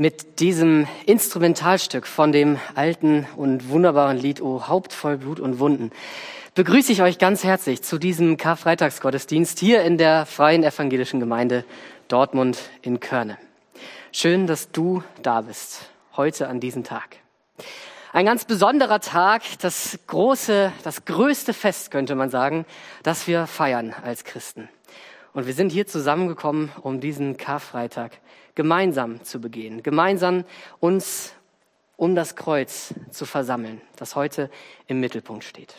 Mit diesem Instrumentalstück von dem alten und wunderbaren Lied O Haupt voll Blut und Wunden begrüße ich euch ganz herzlich zu diesem Karfreitagsgottesdienst hier in der Freien Evangelischen Gemeinde Dortmund in Körne. Schön, dass du da bist, heute an diesem Tag. Ein ganz besonderer Tag, das größte Fest, könnte man sagen, das wir feiern als Christen. Und wir sind hier zusammengekommen, um diesen Karfreitag gemeinsam zu begehen, gemeinsam uns um das Kreuz zu versammeln, das heute im Mittelpunkt steht.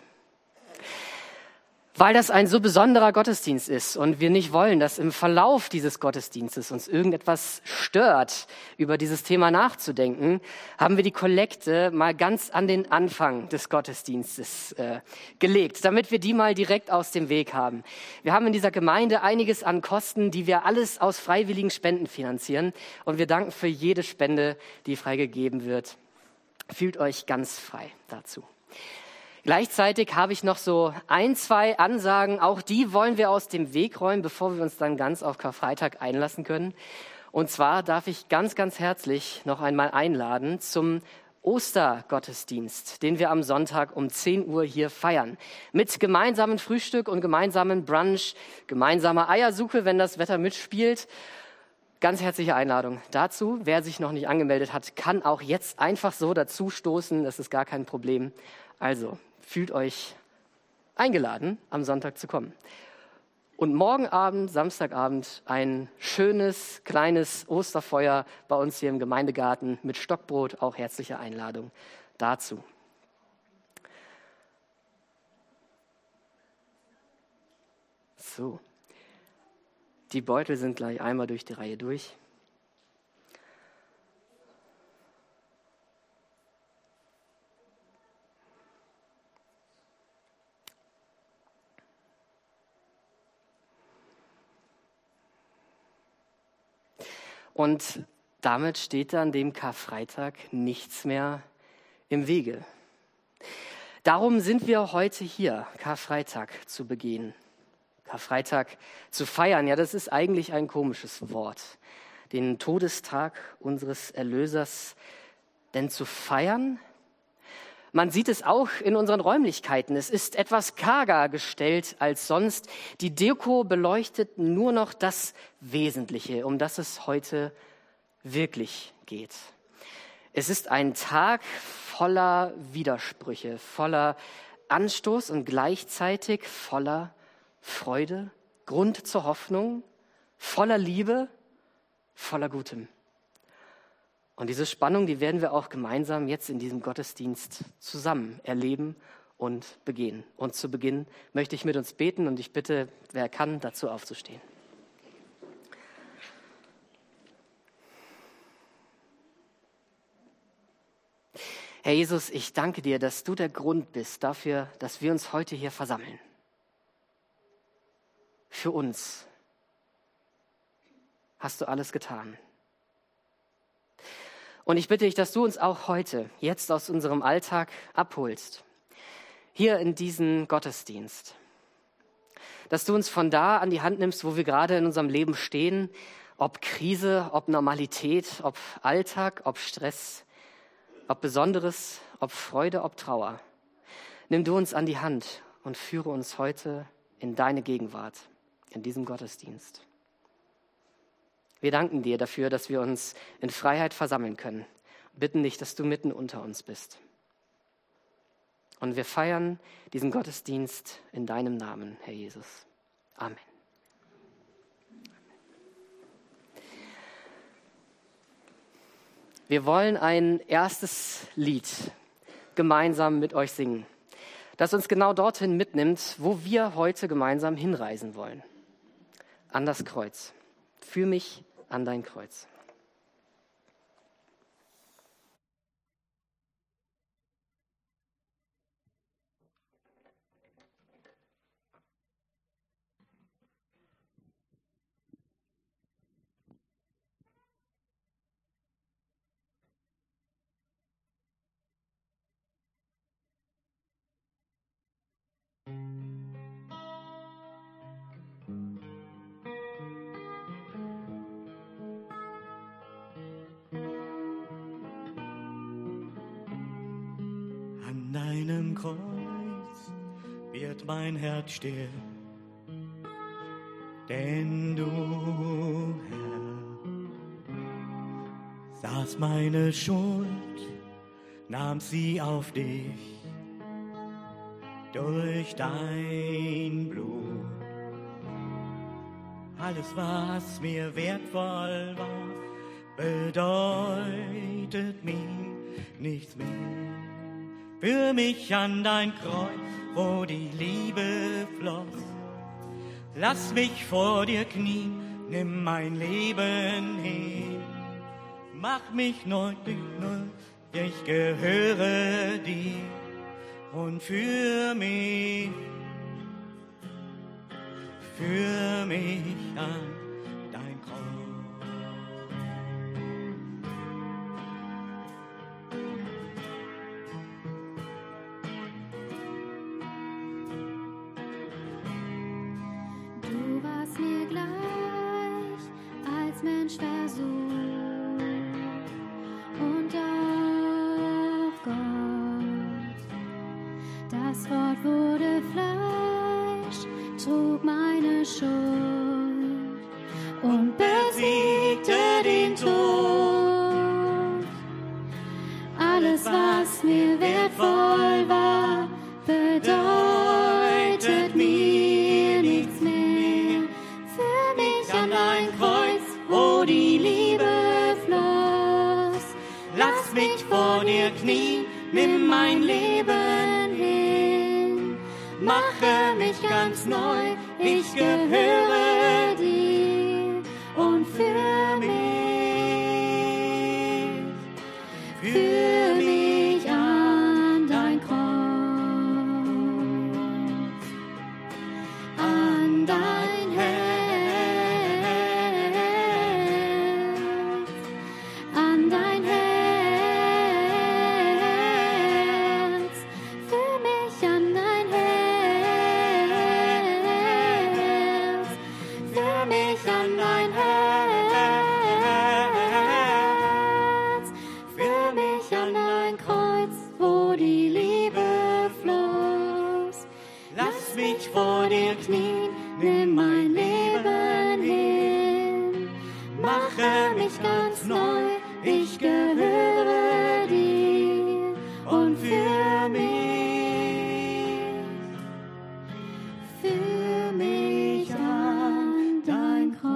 Weil das ein so besonderer Gottesdienst ist und wir nicht wollen, dass im Verlauf dieses Gottesdienstes uns irgendetwas stört, über dieses Thema nachzudenken, haben wir die Kollekte mal ganz an den Anfang des Gottesdienstes gelegt, damit wir die mal direkt aus dem Weg haben. Wir haben in dieser Gemeinde einiges an Kosten, die wir alles aus freiwilligen Spenden finanzieren, und wir danken für jede Spende, die freigegeben wird. Fühlt euch ganz frei dazu. Gleichzeitig habe ich noch so 2 Ansagen, auch die wollen wir aus dem Weg räumen, bevor wir uns dann ganz auf Karfreitag einlassen können. Und zwar darf ich ganz, ganz herzlich noch einmal einladen zum Ostergottesdienst, den wir am Sonntag um 10 Uhr hier feiern. Mit gemeinsamen Frühstück und gemeinsamen Brunch, gemeinsamer Eiersuche, wenn das Wetter mitspielt. Ganz herzliche Einladung dazu. Wer sich noch nicht angemeldet hat, kann auch jetzt einfach so dazu stoßen. Das ist gar kein Problem. Also, fühlt euch eingeladen, am Sonntag zu kommen. Und morgen Abend, Samstagabend, ein schönes, kleines Osterfeuer bei uns hier im Gemeindegarten mit Stockbrot, auch herzliche Einladung dazu. So, die Beutel sind gleich einmal durch die Reihe durch. Und damit steht dann dem Karfreitag nichts mehr im Wege. Darum sind wir heute hier, Karfreitag zu begehen. Karfreitag zu feiern, ja, das ist eigentlich ein komisches Wort. Den Todestag unseres Erlösers. Denn zu feiern, man sieht es auch in unseren Räumlichkeiten. Es ist etwas karger gestellt als sonst. Die Deko beleuchtet nur noch das Wesentliche, um das es heute wirklich geht. Es ist ein Tag voller Widersprüche, voller Anstoß und gleichzeitig voller Freude, Grund zur Hoffnung, voller Liebe, voller Gutem. Und diese Spannung, die werden wir auch gemeinsam jetzt in diesem Gottesdienst zusammen erleben und begehen. Und zu Beginn möchte ich mit uns beten und ich bitte, wer kann, dazu aufzustehen. Herr Jesus, ich danke dir, dass du der Grund bist dafür, dass wir uns heute hier versammeln. Für uns hast du alles getan. Und ich bitte dich, dass du uns auch heute, jetzt aus unserem Alltag abholst, hier in diesen Gottesdienst. Dass du uns von da an die Hand nimmst, wo wir gerade in unserem Leben stehen, ob Krise, ob Normalität, ob Alltag, ob Stress, ob Besonderes, ob Freude, ob Trauer. Nimm du uns an die Hand und führe uns heute in deine Gegenwart, in diesem Gottesdienst. Wir danken dir dafür, dass wir uns in Freiheit versammeln können. Bitten dich, dass du mitten unter uns bist. Und wir feiern diesen Gottesdienst in deinem Namen, Herr Jesus. Amen. Wir wollen ein erstes Lied gemeinsam mit euch singen, das uns genau dorthin mitnimmt, wo wir heute gemeinsam hinreisen wollen. An das Kreuz. Führ mich an dein Kreuz. deinem Kreuz wird mein Herz still, denn du, Herr, sahst meine Schuld, nahm sie auf dich durch dein Blut. Alles, was mir wertvoll war, bedeutet mir nichts mehr. Führ mich an dein Kreuz, wo die Liebe floss. Lass mich vor dir knien, nimm mein Leben hin. Mach mich neu, ich gehöre dir. Und führ mich an dein Kreuz. Du warst mir gleich als Mensch versucht und doch Gott. Das Wort wurde Fleisch, trug meine Schuld und besiegte den Tod. Alles, was mir wertvoll war, bedeutet mir nichts mehr. Führ mich an dein Kreuz, wo die Liebe floss. Lass mich vor dir knien, nimm mein Leben hin. Mache mich ganz neu, ich gehöre dir. Und führ mich an dein Kreuz, an dein Herz, an dein Herz. Führ mich an dein Herz, führ mich an dein Herz, führ mich an dein Kreuz, wo die Liebe floss. Lass mich vor dir knien, nimm mein Leben hin. Mache mich ganz neu, ich gehöre dir. Und führ mich an dein Kreuz.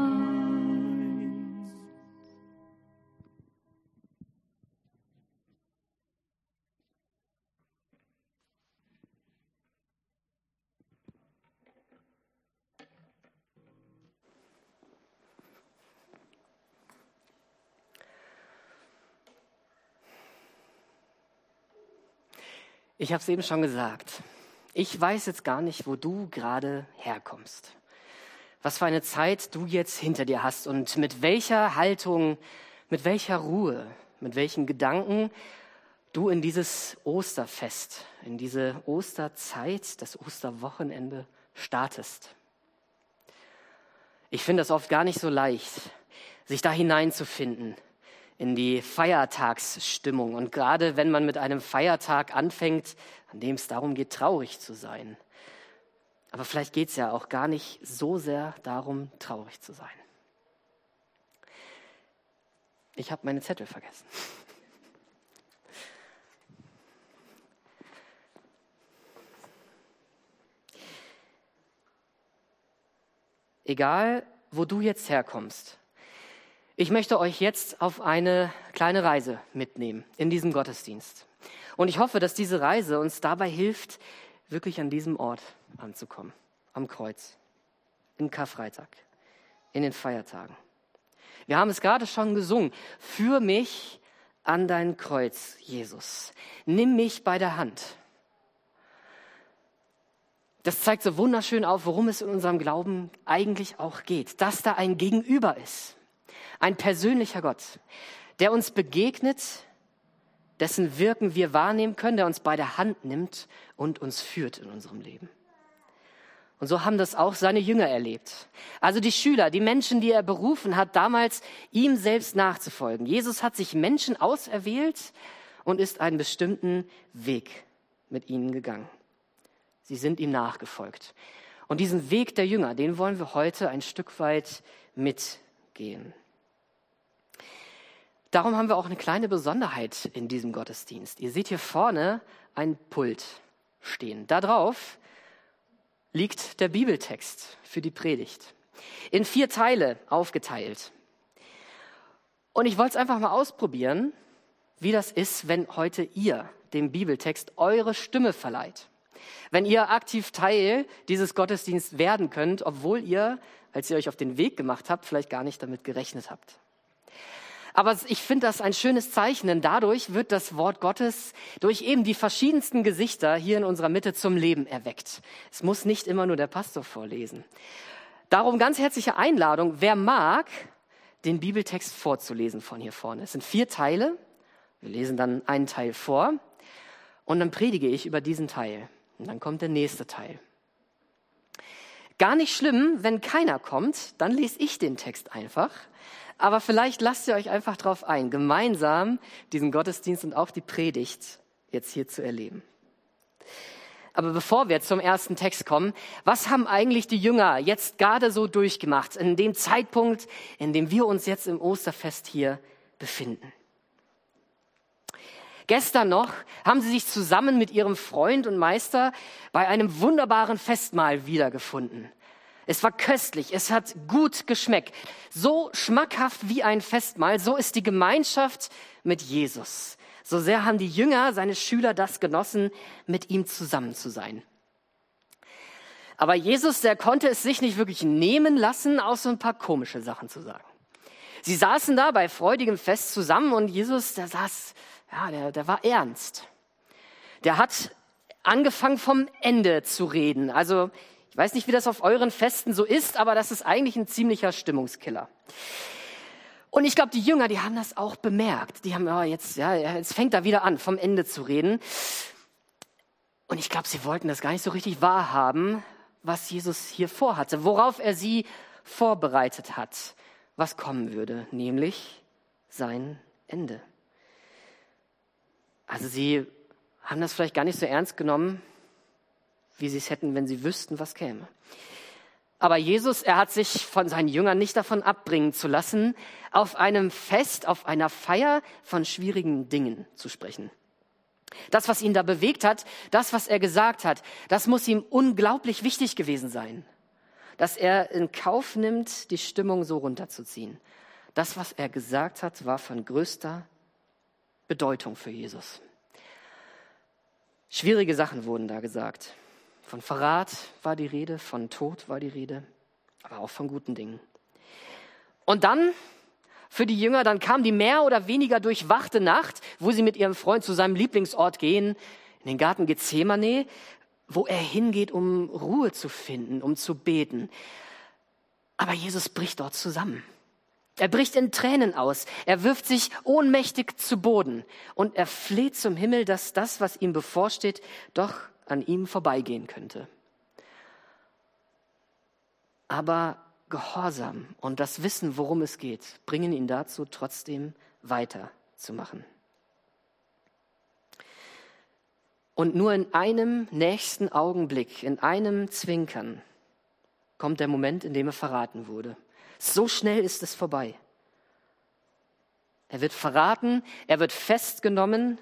Ich habe es eben schon gesagt. Ich weiß jetzt gar nicht, wo du gerade herkommst. Was für eine Zeit du jetzt hinter dir hast und mit welcher Haltung, mit welcher Ruhe, mit welchen Gedanken du in dieses Osterfest, in diese Osterzeit, das Osterwochenende startest. Ich finde das oft gar nicht so leicht, sich da hineinzufinden in die Feiertagsstimmung. Und gerade wenn man mit einem Feiertag anfängt, an dem es darum geht, traurig zu sein. Aber vielleicht geht es ja auch gar nicht so sehr darum, traurig zu sein. Ich habe meine Zettel vergessen. Egal, wo du jetzt herkommst, ich möchte euch jetzt auf eine kleine Reise mitnehmen in diesem Gottesdienst. Und ich hoffe, dass diese Reise uns dabei hilft, wirklich an diesem Ort anzukommen, am Kreuz, in Karfreitag, in den Feiertagen. Wir haben es gerade schon gesungen. Führ mich an dein Kreuz, Jesus. Nimm mich bei der Hand. Das zeigt so wunderschön auf, worum es in unserem Glauben eigentlich auch geht. Dass da ein Gegenüber ist. Ein persönlicher Gott, der uns begegnet, dessen Wirken wir wahrnehmen können, der uns bei der Hand nimmt und uns führt in unserem Leben. Und so haben das auch seine Jünger erlebt. Also die Schüler, die Menschen, die er berufen hat, damals ihm selbst nachzufolgen. Jesus hat sich Menschen auserwählt und ist einen bestimmten Weg mit ihnen gegangen. Sie sind ihm nachgefolgt. Und diesen Weg der Jünger, den wollen wir heute ein Stück weit mitgehen. Darum haben wir auch eine kleine Besonderheit in diesem Gottesdienst. Ihr seht hier vorne ein Pult stehen. Da drauf liegt der Bibeltext für die Predigt. In 4 Teile aufgeteilt. Und ich wollte es einfach mal ausprobieren, wie das ist, wenn heute ihr dem Bibeltext eure Stimme verleiht. Wenn ihr aktiv Teil dieses Gottesdienstes werden könnt, obwohl ihr, als ihr euch auf den Weg gemacht habt, vielleicht gar nicht damit gerechnet habt. Aber ich finde das ein schönes Zeichen, denn dadurch wird das Wort Gottes durch eben die verschiedensten Gesichter hier in unserer Mitte zum Leben erweckt. Es muss nicht immer nur der Pastor vorlesen. Darum ganz herzliche Einladung, wer mag, den Bibeltext vorzulesen von hier vorne. Es sind 4 Teile. Wir lesen dann einen Teil vor und dann predige ich über diesen Teil. Und dann kommt der nächste Teil. Gar nicht schlimm, wenn keiner kommt, dann lese ich den Text einfach. Aber vielleicht lasst ihr euch einfach drauf ein, gemeinsam diesen Gottesdienst und auch die Predigt jetzt hier zu erleben. Aber bevor wir zum ersten Text kommen, was haben eigentlich die Jünger jetzt gerade so durchgemacht, in dem Zeitpunkt, in dem wir uns jetzt im Osterfest hier befinden? Gestern noch haben sie sich zusammen mit ihrem Freund und Meister bei einem wunderbaren Festmahl wiedergefunden. Es war köstlich, es hat gut geschmeckt. So schmackhaft wie ein Festmahl, so ist die Gemeinschaft mit Jesus. So sehr haben die Jünger, seine Schüler, das genossen, mit ihm zusammen zu sein. Aber Jesus, der konnte es sich nicht wirklich nehmen lassen, auch so ein paar komische Sachen zu sagen. Sie saßen da bei freudigem Fest zusammen und Jesus, der war ernst. Der hat angefangen vom Ende zu reden. Also ich weiß nicht, wie das auf euren Festen so ist, aber das ist eigentlich ein ziemlicher Stimmungskiller. Und ich glaube, die Jünger, die haben das auch bemerkt. Die haben, jetzt fängt er wieder an, vom Ende zu reden. Und ich glaube, sie wollten das gar nicht so richtig wahrhaben, was Jesus hier vorhatte, worauf er sie vorbereitet hat, was kommen würde, nämlich sein Ende. Also sie haben das vielleicht gar nicht so ernst genommen, wie sie es hätten, wenn sie wüssten, was käme. Aber Jesus, er hat sich von seinen Jüngern nicht davon abbringen zu lassen, auf einem Fest, auf einer Feier von schwierigen Dingen zu sprechen. Das, was ihn da bewegt hat, das, was er gesagt hat, das muss ihm unglaublich wichtig gewesen sein. Dass er in Kauf nimmt, die Stimmung so runterzuziehen. Das, was er gesagt hat, war von größter Bedeutung für Jesus. Schwierige Sachen wurden da gesagt. Von Verrat war die Rede, von Tod war die Rede, aber auch von guten Dingen. Und dann, für die Jünger, dann kam die mehr oder weniger durchwachte Nacht, wo sie mit ihrem Freund zu seinem Lieblingsort gehen, in den Garten Gethsemane, wo er hingeht, um Ruhe zu finden, um zu beten. Aber Jesus bricht dort zusammen. Er bricht in Tränen aus. Er wirft sich ohnmächtig zu Boden und er fleht zum Himmel, dass das, was ihm bevorsteht, doch an ihm vorbeigehen könnte. Aber Gehorsam und das Wissen, worum es geht, bringen ihn dazu, trotzdem weiterzumachen. Und nur in einem nächsten Augenblick, in einem Zwinkern, kommt der Moment, in dem er verraten wurde. So schnell ist es vorbei. Er wird verraten, er wird festgenommen,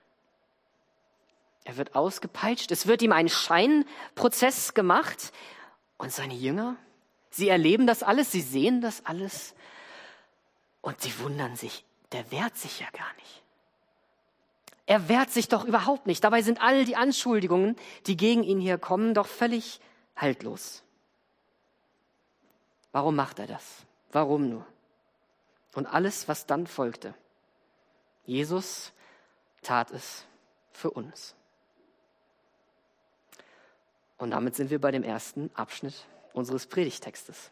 er wird ausgepeitscht, es wird ihm ein Scheinprozess gemacht und seine Jünger, sie erleben das alles, sie sehen das alles und sie wundern sich, der wehrt sich ja gar nicht. Er wehrt sich doch überhaupt nicht. Dabei sind all die Anschuldigungen, die gegen ihn hier kommen, doch völlig haltlos. Warum macht er das? Warum nur? Und alles, was dann folgte. Jesus tat es für uns. Und damit sind wir bei dem ersten Abschnitt unseres Predigttextes.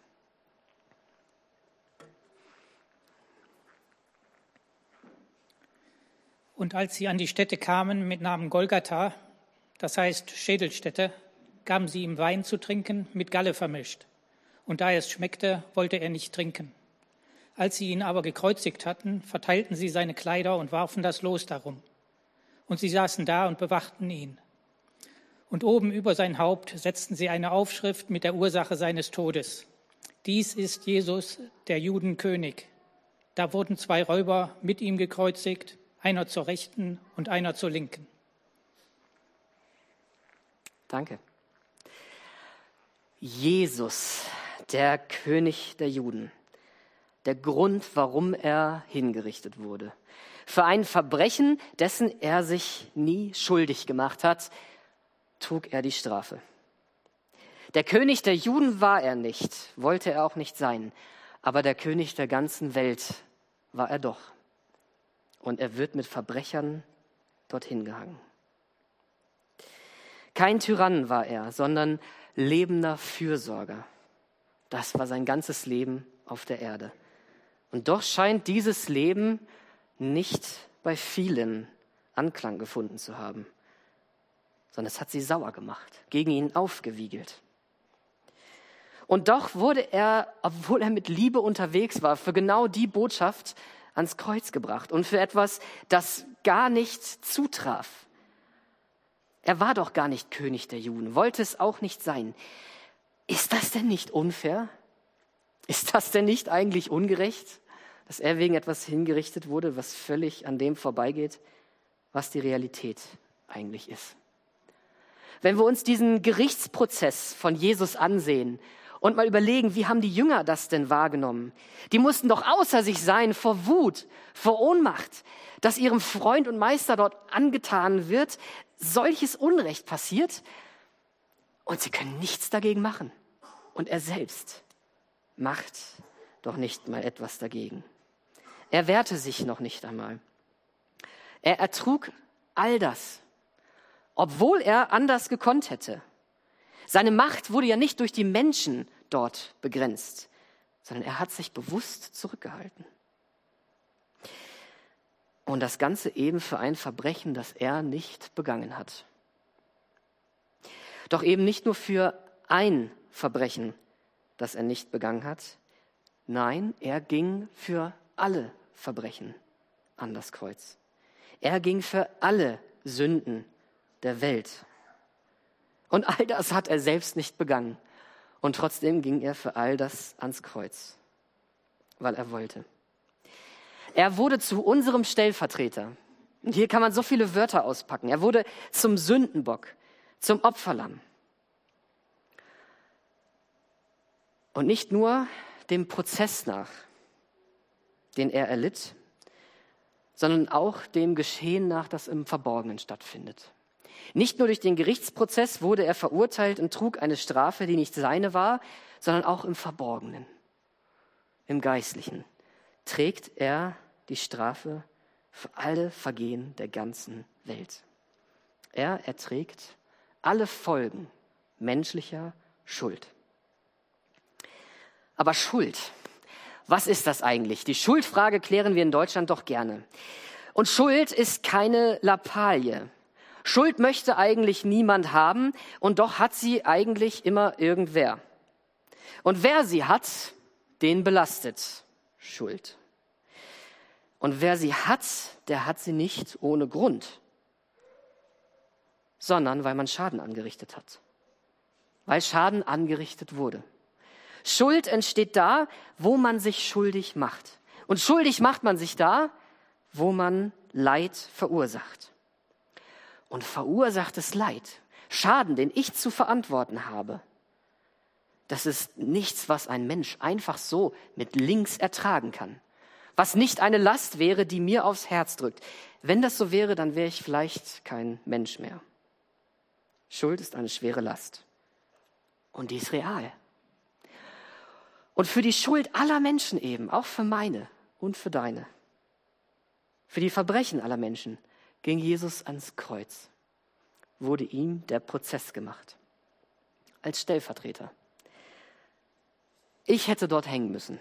Und als sie an die Stätte kamen mit Namen Golgatha, das heißt Schädelstätte, gaben sie ihm Wein zu trinken, mit Galle vermischt. Und da es schmeckte, wollte er nicht trinken. Als sie ihn aber gekreuzigt hatten, verteilten sie seine Kleider und warfen das Los darum. Und sie saßen da und bewachten ihn. Und oben über sein Haupt setzten sie eine Aufschrift mit der Ursache seines Todes. Dies ist Jesus, der Judenkönig. Da wurden 2 Räuber mit ihm gekreuzigt, einer zur Rechten und einer zur Linken. Danke. Jesus, der König der Juden. Der Grund, warum er hingerichtet wurde. Für ein Verbrechen, dessen er sich nie schuldig gemacht hat, trug er die Strafe. Der König der Juden war er nicht, wollte er auch nicht sein, aber der König der ganzen Welt war er doch. Und er wird mit Verbrechern dorthin gehangen. Kein Tyrann war er, sondern lebender Fürsorger. Das war sein ganzes Leben auf der Erde. Und doch scheint dieses Leben nicht bei vielen Anklang gefunden zu haben, sondern es hat sie sauer gemacht, gegen ihn aufgewiegelt. Und doch wurde er, obwohl er mit Liebe unterwegs war, für genau die Botschaft ans Kreuz gebracht und für etwas, das gar nicht zutraf. Er war doch gar nicht König der Juden, wollte es auch nicht sein. Ist das denn nicht unfair? Ist das denn nicht eigentlich ungerecht, dass er wegen etwas hingerichtet wurde, was völlig an dem vorbeigeht, was die Realität eigentlich ist? Wenn wir uns diesen Gerichtsprozess von Jesus ansehen und mal überlegen, wie haben die Jünger das denn wahrgenommen? Die mussten doch außer sich sein vor Wut, vor Ohnmacht, dass ihrem Freund und Meister dort angetan wird, solches Unrecht passiert und sie können nichts dagegen machen. Und er selbst macht doch nicht mal etwas dagegen. Er wehrte sich noch nicht einmal. Er ertrug all das, obwohl er anders gekonnt hätte. Seine Macht wurde ja nicht durch die Menschen dort begrenzt, sondern er hat sich bewusst zurückgehalten. Und das Ganze eben für ein Verbrechen, das er nicht begangen hat. Doch eben nicht nur für ein Verbrechen, das er nicht begangen hat. Nein, er ging für alle Verbrechen an das Kreuz. Er ging für alle Sünden der Welt. Und all das hat er selbst nicht begangen. Und trotzdem ging er für all das ans Kreuz, weil er wollte. Er wurde zu unserem Stellvertreter. Und hier kann man so viele Wörter auspacken. Er wurde zum Sündenbock, zum Opferlamm. Und nicht nur dem Prozess nach, den er erlitt, sondern auch dem Geschehen nach, das im Verborgenen stattfindet. Nicht nur durch den Gerichtsprozess wurde er verurteilt und trug eine Strafe, die nicht seine war, sondern auch im Verborgenen, im Geistlichen, trägt er die Strafe für alle Vergehen der ganzen Welt. Er erträgt alle Folgen menschlicher Schuld. Aber Schuld, was ist das eigentlich? Die Schuldfrage klären wir in Deutschland doch gerne. Und Schuld ist keine Lappalie. Schuld möchte eigentlich niemand haben und doch hat sie eigentlich immer irgendwer. Und wer sie hat, den belastet Schuld. Und wer sie hat, der hat sie nicht ohne Grund, sondern weil man Schaden angerichtet hat. Weil Schaden angerichtet wurde. Schuld entsteht da, wo man sich schuldig macht. Und schuldig macht man sich da, wo man Leid verursacht. Und verursachtes Leid, Schaden, den ich zu verantworten habe, das ist nichts, was ein Mensch einfach so mit links ertragen kann. Was nicht eine Last wäre, die mir aufs Herz drückt. Wenn das so wäre, dann wäre ich vielleicht kein Mensch mehr. Schuld ist eine schwere Last. Und die ist real. Und für die Schuld aller Menschen eben, auch für meine und für deine, für die Verbrechen aller Menschen, ging Jesus ans Kreuz, wurde ihm der Prozess gemacht, als Stellvertreter. Ich hätte dort hängen müssen,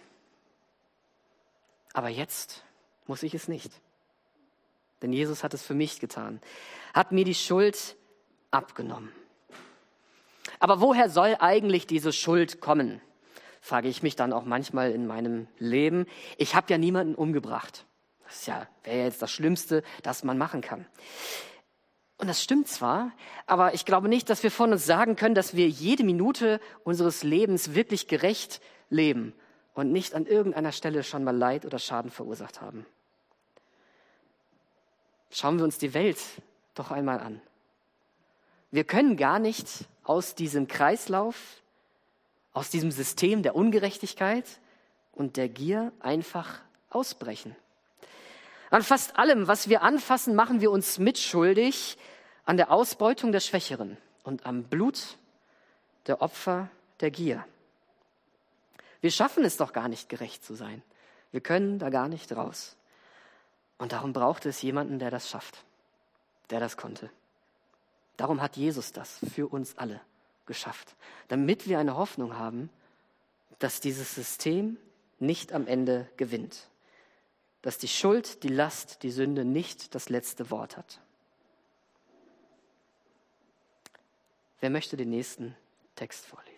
aber jetzt muss ich es nicht, denn Jesus hat es für mich getan, hat mir die Schuld abgenommen. Aber woher soll eigentlich diese Schuld kommen, frage ich mich dann auch manchmal in meinem Leben. Ich habe ja niemanden umgebracht. Das wäre jetzt das Schlimmste, das man machen kann. Und das stimmt zwar, aber ich glaube nicht, dass wir von uns sagen können, dass wir jede Minute unseres Lebens wirklich gerecht leben und nicht an irgendeiner Stelle schon mal Leid oder Schaden verursacht haben. Schauen wir uns die Welt doch einmal an. Wir können gar nicht aus diesem Kreislauf, aus diesem System der Ungerechtigkeit und der Gier einfach ausbrechen. An fast allem, was wir anfassen, machen wir uns mitschuldig an der Ausbeutung der Schwächeren und am Blut der Opfer der Gier. Wir schaffen es doch gar nicht, gerecht zu sein. Wir können da gar nicht raus. Und darum braucht es jemanden, der das schafft, der das konnte. Darum hat Jesus das für uns alle geschafft, damit wir eine Hoffnung haben, dass dieses System nicht am Ende gewinnt, dass die Schuld, die Last, die Sünde nicht das letzte Wort hat. Wer möchte den nächsten Text vorlesen?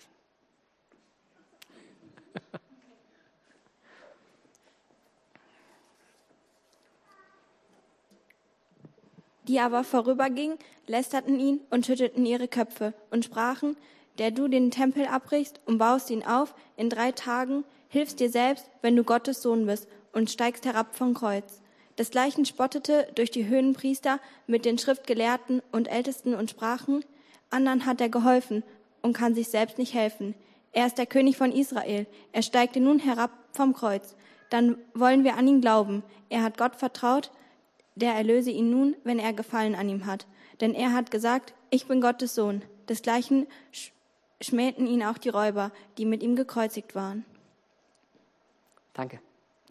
Die aber vorübergingen, lästerten ihn und schüttelten ihre Köpfe und sprachen: Der du den Tempel abbrichst und baust ihn auf in 3 Tagen, hilfst dir selbst, wenn du Gottes Sohn bist, und steigst herab vom Kreuz. Desgleichen spottete durch die Hohenpriester mit den Schriftgelehrten und Ältesten und sprachen: Anderen hat er geholfen und kann sich selbst nicht helfen. Er ist der König von Israel. Er steigte nun herab vom Kreuz. Dann wollen wir an ihn glauben. Er hat Gott vertraut, der erlöse ihn nun, wenn er Gefallen an ihm hat. Denn er hat gesagt: Ich bin Gottes Sohn. Desgleichen schmähten ihn auch die Räuber, die mit ihm gekreuzigt waren. Danke.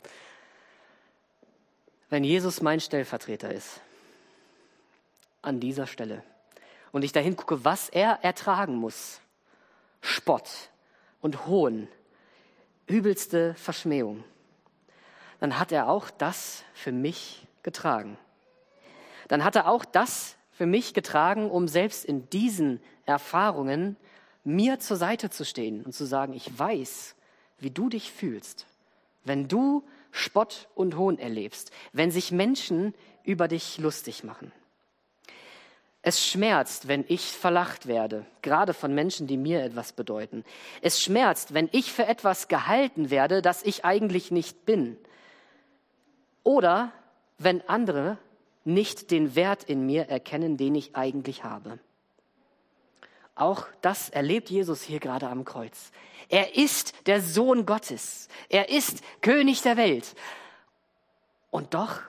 Wenn Jesus mein Stellvertreter ist, an dieser Stelle, und ich dahin gucke, was er ertragen muss, Spott und Hohn, übelste Verschmähung, dann hat er auch das für mich getragen. Dann hat er auch das für mich getragen, um selbst in diesen Erfahrungen mir zur Seite zu stehen und zu sagen: Ich weiß, wie du dich fühlst, wenn du Spott und Hohn erlebst, wenn sich Menschen über dich lustig machen. Es schmerzt, wenn ich verlacht werde, gerade von Menschen, die mir etwas bedeuten. Es schmerzt, wenn ich für etwas gehalten werde, das ich eigentlich nicht bin. Oder wenn andere nicht den Wert in mir erkennen, den ich eigentlich habe. Auch das erlebt Jesus hier gerade am Kreuz. Er ist der Sohn Gottes. Er ist König der Welt. Und doch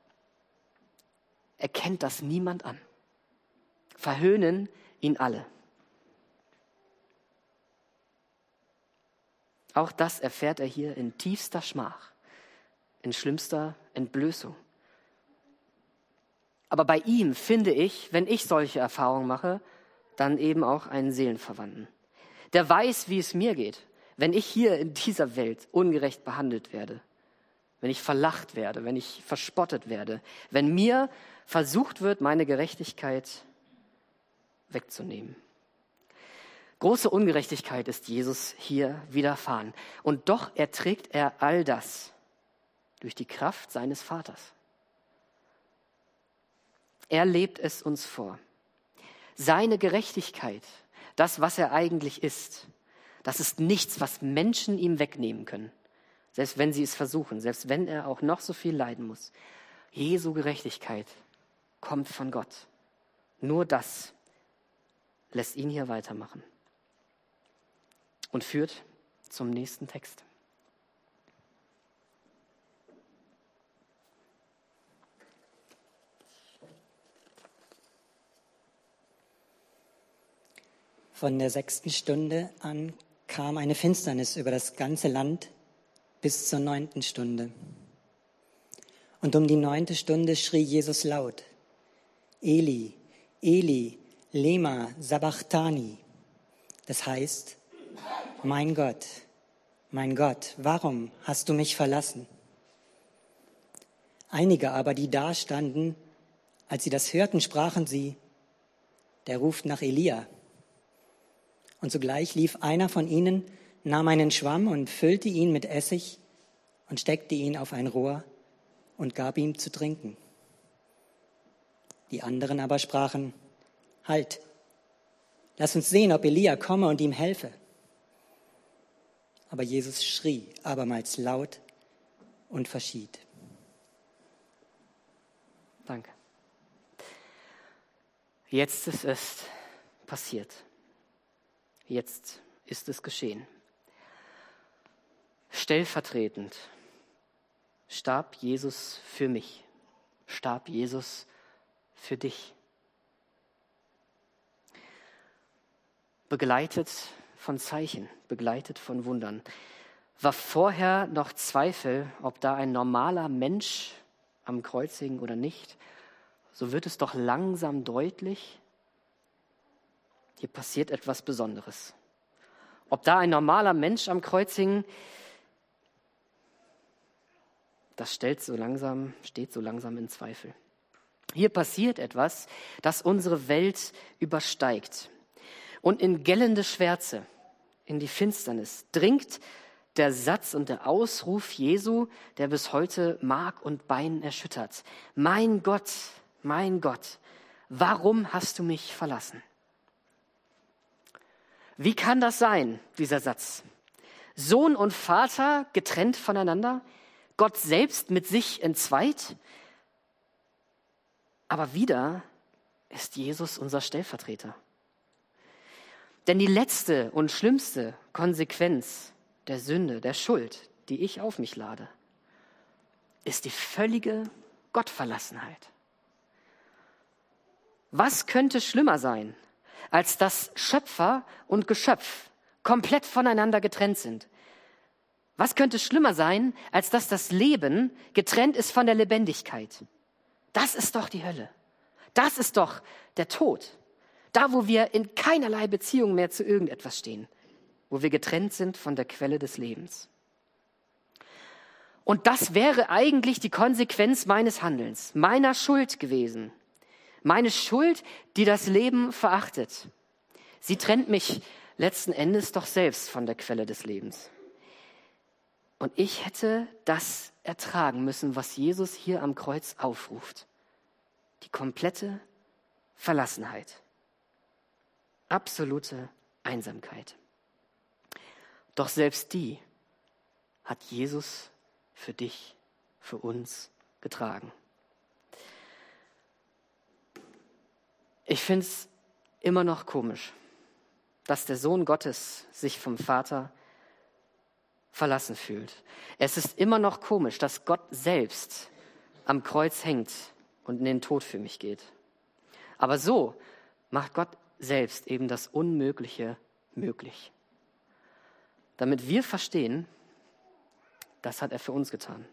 erkennt das niemand an. Verhöhnen ihn alle. Auch das erfährt er hier in tiefster Schmach, in schlimmster Entblößung. Aber bei ihm finde ich, wenn ich solche Erfahrungen mache, dann eben auch einen Seelenverwandten. Der weiß, wie es mir geht, wenn ich hier in dieser Welt ungerecht behandelt werde, wenn ich verlacht werde, wenn ich verspottet werde, wenn mir versucht wird, meine Gerechtigkeit wegzunehmen. Große Ungerechtigkeit ist Jesus hier widerfahren. Und doch erträgt er all das durch die Kraft seines Vaters. Er lebt es uns vor. Seine Gerechtigkeit, das, was er eigentlich ist, das ist nichts, was Menschen ihm wegnehmen können. Selbst wenn sie es versuchen, selbst wenn er auch noch so viel leiden muss. Jesu Gerechtigkeit kommt von Gott. Nur das lässt ihn hier weitermachen. Und führt zum nächsten Text. Von der 6. Stunde an kam eine Finsternis über das ganze Land bis zur 9. Stunde. Und um die 9. Stunde schrie Jesus laut: Eli, Eli, lema sabachthani. Das heißt: mein Gott, warum hast du mich verlassen? Einige aber, die da standen, als sie das hörten, sprachen sie: Der ruft nach Elia. Und sogleich lief einer von ihnen, nahm einen Schwamm und füllte ihn mit Essig und steckte ihn auf ein Rohr und gab ihm zu trinken. Die anderen aber sprachen, halt, lass uns sehen, ob Elia komme und ihm helfe. Aber Jesus schrie abermals laut und verschied. Danke. Jetzt ist es passiert. Jetzt ist es geschehen. Stellvertretend starb Jesus für mich, starb Jesus für dich. Begleitet von Zeichen, begleitet von Wundern. War vorher noch Zweifel, ob da ein normaler Mensch am Kreuz hing oder nicht, so wird es doch langsam deutlich, hier passiert etwas Besonderes. Ob da ein normaler Mensch am Kreuz hing, das steht so langsam in Zweifel. Hier passiert etwas, das unsere Welt übersteigt. Und in gellende Schwärze, in die Finsternis, dringt der Satz und der Ausruf Jesu, der bis heute Mark und Bein erschüttert. Mein Gott, warum hast du mich verlassen? Wie kann das sein, dieser Satz? Sohn und Vater getrennt voneinander, Gott selbst mit sich entzweit, aber wieder ist Jesus unser Stellvertreter. Denn die letzte und schlimmste Konsequenz der Sünde, der Schuld, die ich auf mich lade, ist die völlige Gottverlassenheit. Was könnte schlimmer sein, als dass Schöpfer und Geschöpf komplett voneinander getrennt sind? Was könnte schlimmer sein, als dass das Leben getrennt ist von der Lebendigkeit? Das ist doch die Hölle. Das ist doch der Tod. Da, wo wir in keinerlei Beziehung mehr zu irgendetwas stehen, wo wir getrennt sind von der Quelle des Lebens. Und das wäre eigentlich die Konsequenz meines Handelns, meiner Schuld gewesen. Meine Schuld, die das Leben verachtet. Sie trennt mich letzten Endes doch selbst von der Quelle des Lebens. Und ich hätte das ertragen müssen, was Jesus hier am Kreuz aufruft. Die komplette Verlassenheit. Absolute Einsamkeit. Doch selbst die hat Jesus für dich, für uns getragen. Ich finde es immer noch komisch, dass der Sohn Gottes sich vom Vater verlassen fühlt. Es ist immer noch komisch, dass Gott selbst am Kreuz hängt und in den Tod für mich geht. Aber so macht Gott selbst eben das Unmögliche möglich. Damit wir verstehen, das hat er für uns getan.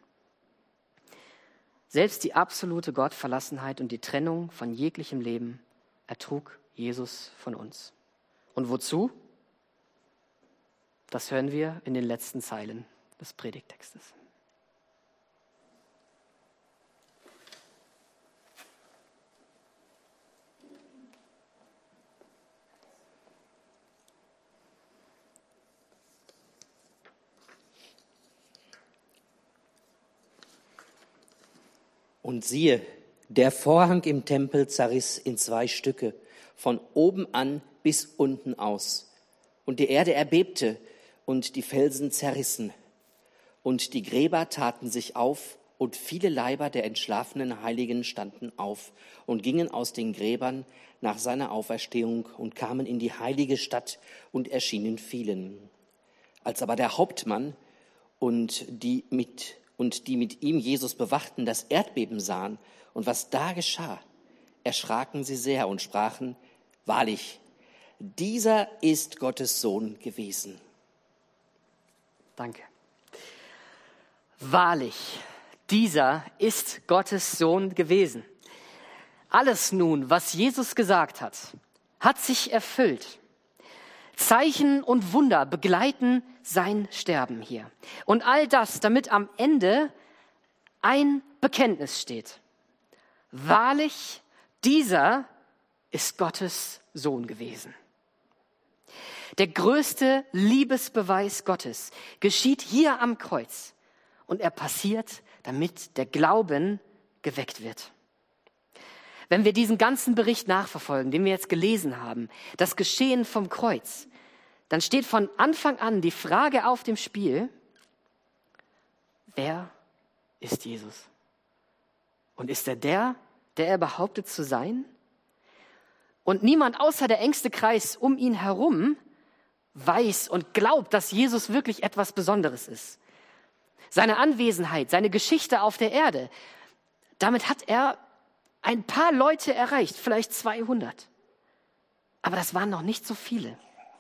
Selbst die absolute Gottverlassenheit und die Trennung von jeglichem Leben ertrug Jesus von uns. Und wozu? Das hören wir in den letzten Zeilen des Predigttextes. Und siehe, der Vorhang im Tempel zerriss in 2 Stücke, von oben an bis unten aus. Und die Erde erbebte und die Felsen zerrissen. Und die Gräber taten sich auf, und viele Leiber der entschlafenen Heiligen standen auf und gingen aus den Gräbern nach seiner Auferstehung und kamen in die heilige Stadt und erschienen vielen. Als aber der Hauptmann und die mit ihm Jesus bewachten, das Erdbeben sahen und was da geschah, erschraken sie sehr und sprachen, wahrlich, dieser ist Gottes Sohn gewesen. Danke. Wahrlich, dieser ist Gottes Sohn gewesen. Alles nun, was Jesus gesagt hat, hat sich erfüllt. Zeichen und Wunder begleiten sein Sterben hier. Und all das, damit am Ende ein Bekenntnis steht. Wahrlich, dieser ist Gottes Sohn gewesen. Der größte Liebesbeweis Gottes geschieht hier am Kreuz. Und er passiert, damit der Glauben geweckt wird. wenn wir diesen ganzen Bericht nachverfolgen, den wir jetzt gelesen haben, das Geschehen vom Kreuz, dann steht von Anfang an die Frage auf dem Spiel, wer ist Jesus? Und ist er der er behauptet zu sein? Und niemand außer der engste Kreis um ihn herum weiß und glaubt, dass Jesus wirklich etwas Besonderes ist. Seine Anwesenheit, seine Geschichte auf der Erde, damit hat er ein paar Leute erreicht, vielleicht 200. Aber das waren noch nicht so viele.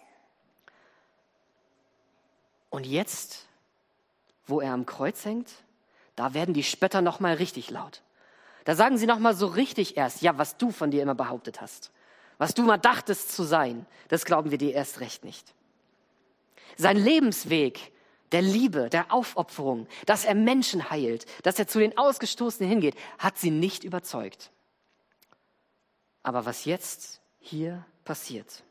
Und jetzt, wo er am Kreuz hängt, da werden die Spötter noch mal richtig laut. Da sagen sie noch mal so richtig erst, ja, was du von dir immer behauptet hast, was du mal dachtest zu sein, das glauben wir dir erst recht nicht. Sein Lebensweg der Liebe, der Aufopferung, dass er Menschen heilt, dass er zu den Ausgestoßenen hingeht, hat sie nicht überzeugt. Aber was jetzt hier passiert,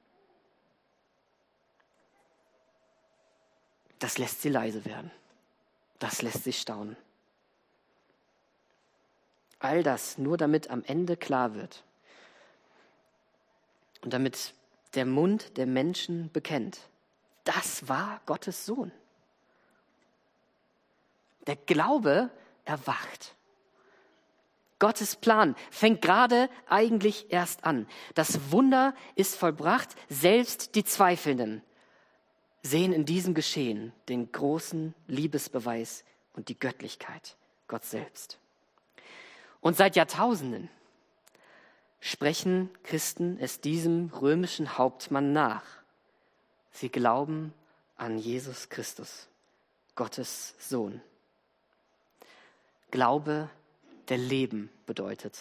das lässt sie leise werden. Das lässt sie staunen. All das nur damit am Ende klar wird und damit der Mund der Menschen bekennt, das war Gottes Sohn. Der Glaube erwacht. Gottes Plan fängt gerade eigentlich erst an. Das Wunder ist vollbracht, selbst die Zweifelnden sehen in diesem Geschehen den großen Liebesbeweis und die Göttlichkeit, Gott selbst. Und seit Jahrtausenden sprechen Christen es diesem römischen Hauptmann nach. Sie glauben an Jesus Christus, Gottes Sohn. Glaube, der Leben bedeutet.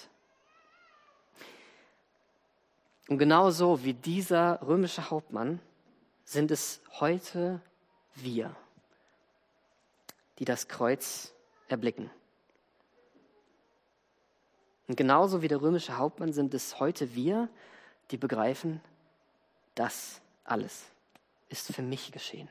Und genauso wie dieser römische Hauptmann sind es heute wir, die das Kreuz erblicken. Und genauso wie der römische Hauptmann sind es heute wir, die begreifen, das alles ist für mich geschehen.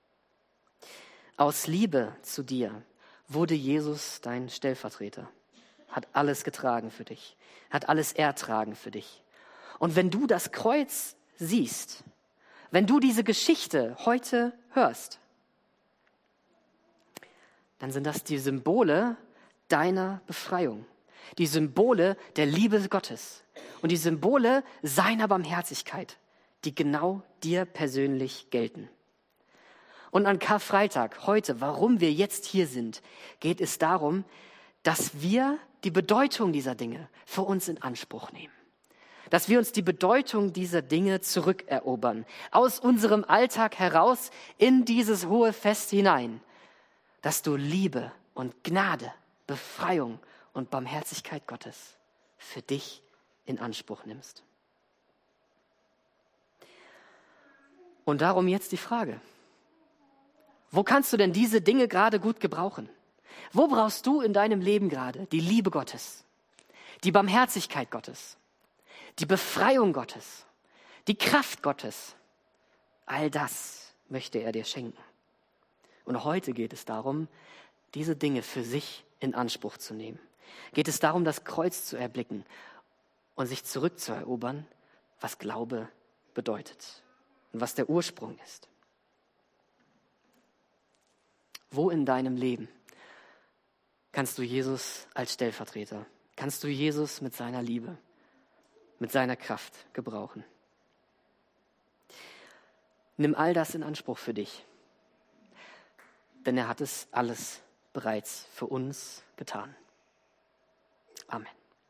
Aus Liebe zu dir wurde Jesus dein Stellvertreter, hat alles getragen für dich, hat alles ertragen für dich. Und wenn du das Kreuz siehst, wenn du diese Geschichte heute hörst, dann sind das die Symbole deiner Befreiung, die Symbole der Liebe Gottes und die Symbole seiner Barmherzigkeit, die genau dir persönlich gelten. Und an Karfreitag, heute, warum wir jetzt hier sind, geht es darum, dass wir die Bedeutung dieser Dinge für uns in Anspruch nehmen. Dass wir uns die Bedeutung dieser Dinge zurückerobern, aus unserem Alltag heraus in dieses hohe Fest hinein, dass du Liebe und Gnade, Befreiung und Barmherzigkeit Gottes für dich in Anspruch nimmst. Und darum jetzt die Frage: Wo kannst du denn diese Dinge gerade gut gebrauchen? Wo brauchst du in deinem Leben gerade die Liebe Gottes, die Barmherzigkeit Gottes, die Befreiung Gottes, die Kraft Gottes? All das möchte er dir schenken. Und heute geht es darum, diese Dinge für sich in Anspruch zu nehmen. Geht es darum, das Kreuz zu erblicken und sich zurückzuerobern, was Glaube bedeutet und was der Ursprung ist. Wo in deinem Leben kannst du Jesus als Stellvertreter, kannst du Jesus mit seiner Liebe, mit seiner Kraft gebrauchen? Nimm all das in Anspruch für dich, denn er hat es alles bereits für uns getan. Amen.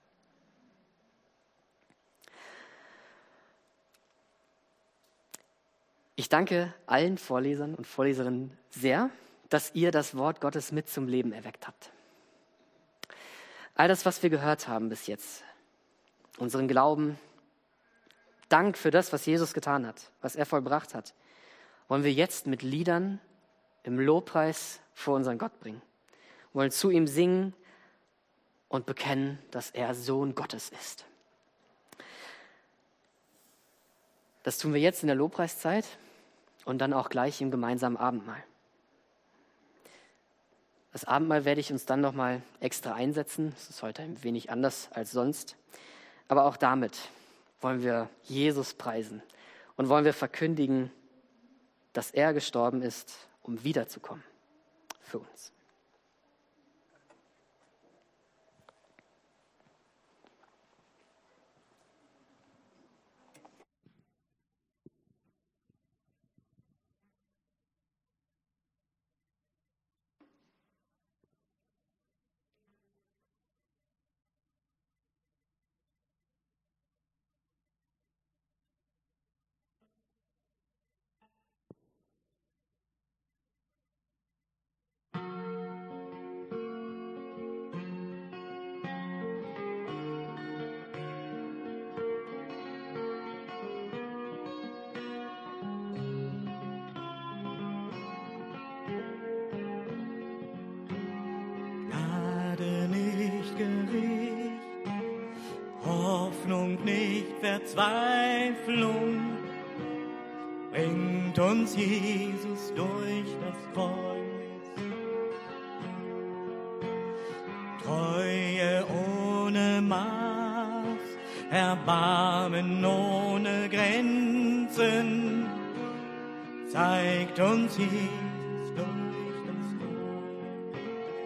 Ich danke allen Vorlesern und Vorleserinnen sehr, dass ihr das Wort Gottes mit zum Leben erweckt habt. All das, was wir gehört haben bis jetzt, unseren Glauben, Dank für das, was Jesus getan hat, was er vollbracht hat, wollen wir jetzt mit Liedern im Lobpreis vor unseren Gott bringen. Wir wollen zu ihm singen und bekennen, dass er Sohn Gottes ist. Das tun wir jetzt in der Lobpreiszeit und dann auch gleich im gemeinsamen Abendmahl. Das Abendmahl werde ich uns dann nochmal extra einsetzen. Es ist heute ein wenig anders als sonst. Aber auch damit wollen wir Jesus preisen und wollen wir verkündigen, dass er gestorben ist, um wiederzukommen für uns. Gnade nicht Gericht, Hoffnung nicht Verzweiflung, bringt uns Jesus durch das Kreuz. Treue ohne Maß, Erbarmen ohne Grenzen, zeigt uns Jesus durch das Kreuz.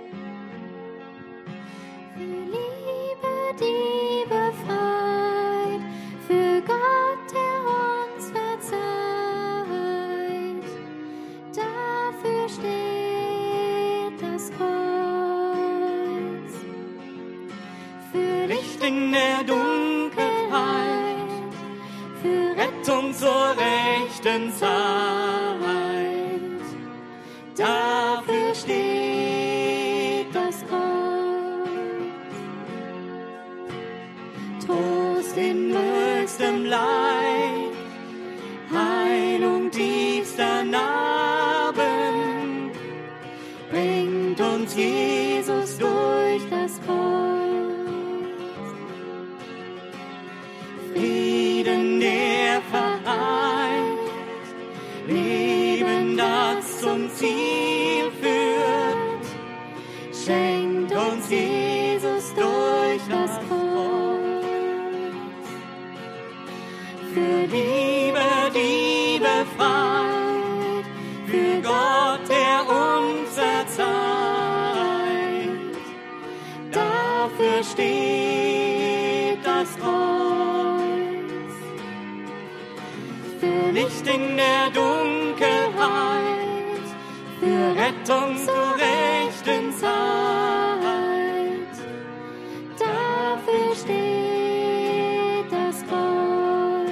Für Liebe, die befreit, für Gott, der uns verzeiht, dafür steht das Kreuz. Für Licht in der Dunkelheit, für Rettung zur rechten Zeit, dafür steht das Kreuz. Trost in höchstem Leid, Heilung tiefster Narben, bringt uns Jesus durch das Kreuz. Frieden, der vereint, Leben, das zum Ziel führt, schenkt uns Jesus durch das Kreuz. Für Liebe, die befreit, für Gott, der uns verzeiht, dafür steht das Kreuz. Für Licht in der Dunkelheit, für Rettung zur rechten Zeit, dafür steht das Kreuz.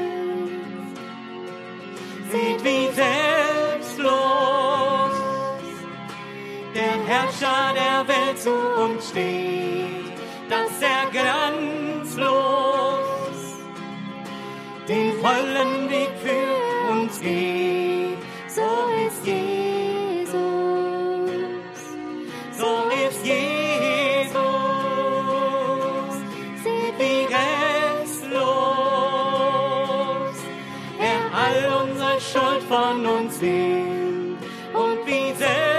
Seht, wie selbstlos der Herrscher der Welt zu uns steht, dass er glanzlos den vollen Weg für uns geht. So ist Jesus, so ist Jesus. Seht, wie restlos er all unsere Schuld von uns nimmt und wie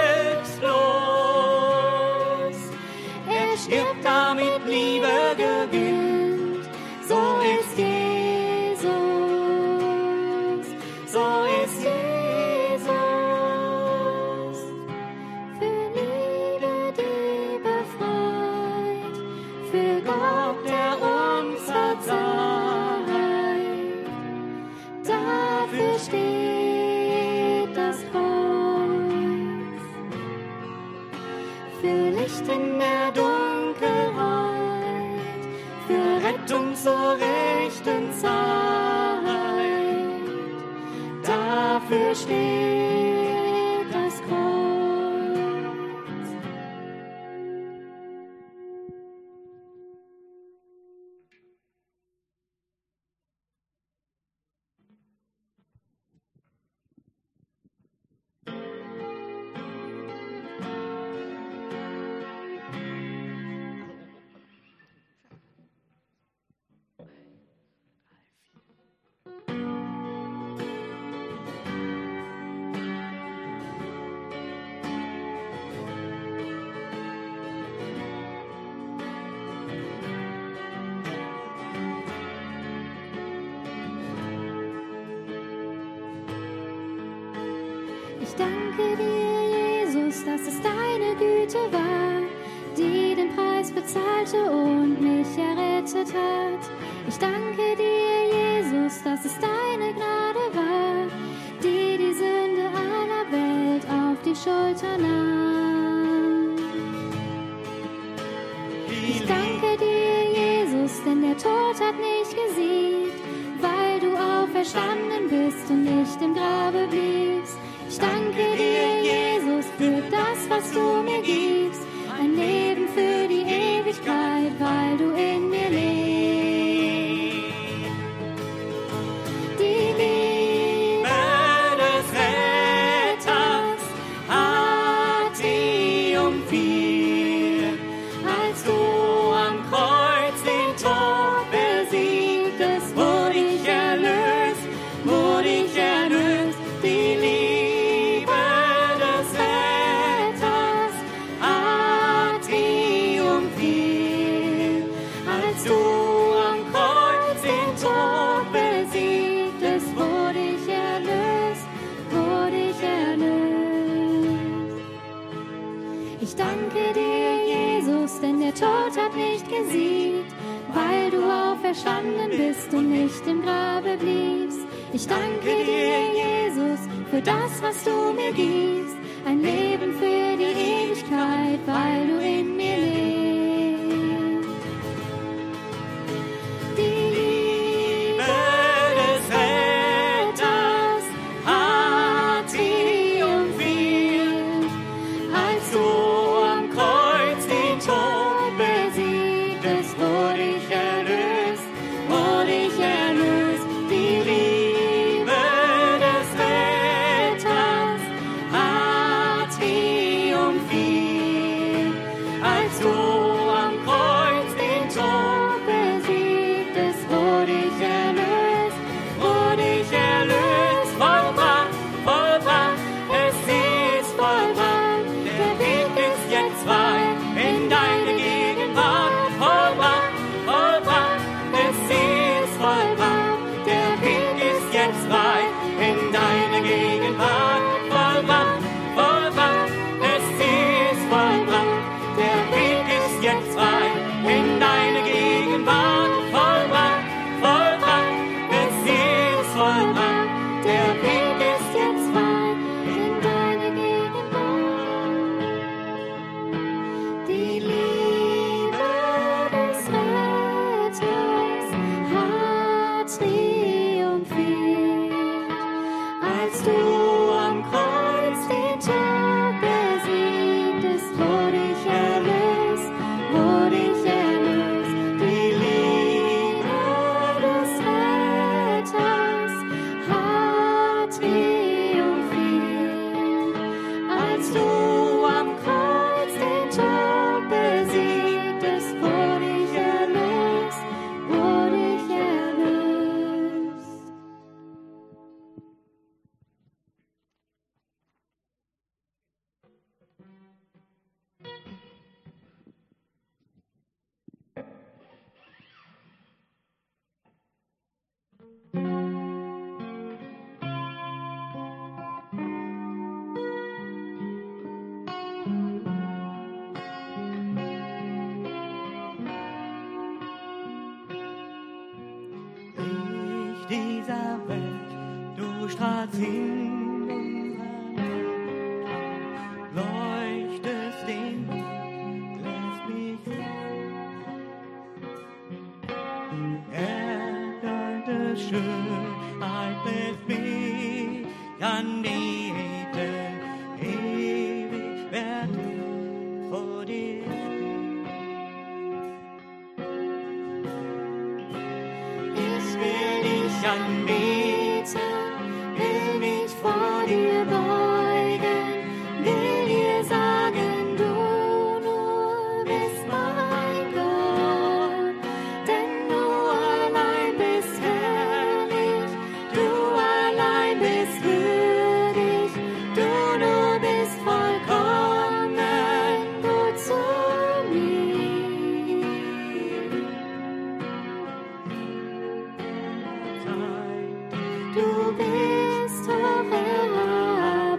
selbstlos er stirbt, damit Liebe gewinnt. So ist Jesus, so ist Jesus. für Liebe, die befreit, für Gott, Der uns verzeiht, dafür steht das Kreuz. für Licht in der Dunkelheit, für Rettung zur rechten Zeit, dafür steht das Kreuz. danke dir, Jesus, dass es deine Güte war, die den Preis bezahlte und mich errettet hat. Ich danke dir, Jesus, dass es deine Gnade war, die die Sünde aller Welt auf die Schulter nahm. Ich danke dir, Jesus, denn der Tod hat nicht gesiegt, weil du auferstanden bist und nicht im Grabe bliebst. Ich danke dir, Jesus, für das, was du mir gibst, ein Leben für die Ewigkeit, weil du in mir lebst. Die Liebe des Retters hat triumphiert, als du am Kreuz den Tod besiegtest, wurde ich erlöst, wurde ich erlöst. Die Liebe des Retters hat triumphiert, als du am Kreuz den Tod besiegtest, wurde ich erlöst, wurde ich erlöst. Ich danke dir, Jesus, denn der Tod hat nicht gesiegt, weil du auferstanden bist und nicht im Grabe bliebst. Ich danke dir, Jesus, für das, was du mir gibst, ein Leben für die Ewigkeit, weil du in mir lebst. Die Liebe des Retters hat triumphiert, als du am Kreuz den Tod besiegtest, wurde ich erlöst, wurde ich erlöst. Die Liebe des Retters hat triumphiert, als du am Kreuz den Tod besiegtest, wurde ich erlöst, wurde ich erlöst. Vollbracht, vollbracht, es ist vollbracht, der Weg ist jetzt frei in deine Gegenwart. Vollbracht, vollbracht, es ist vollbracht, der Weg ist jetzt frei in deine Gegenwart. Vollbracht, vollbracht, es ist vollbracht, der Weg ist jetzt frei in deine Gegenwart. Vollbracht, vollbracht, es ist vollbracht, der Weg ist jetzt frei in deine Gegenwart. Die Liebe des Retters hat triumphiert, als du am Kreuz den Tod besiegtest, wurde ich erlöst, wurde ich erlöst. Die Liebe des Retters hat triumphiert, als du am Kreuz den Tod besiegtest, wurde ich erlöst, wurde ich erlöst. Licht dieser Welt, du strahlst in unser Land, leuchtest den Weg, lässt mich erdende Schönheit lässt mich anbeten, ewig werd ich vor dir stehen. Ich will dich anbeten, will mich vor dir beugen, will dir sagen, du nur bist mein Gott, denn du allein bist herrlich, du allein bist würdig, du nur bist vollkommen gut zu mir. Du bist hoch erhaben.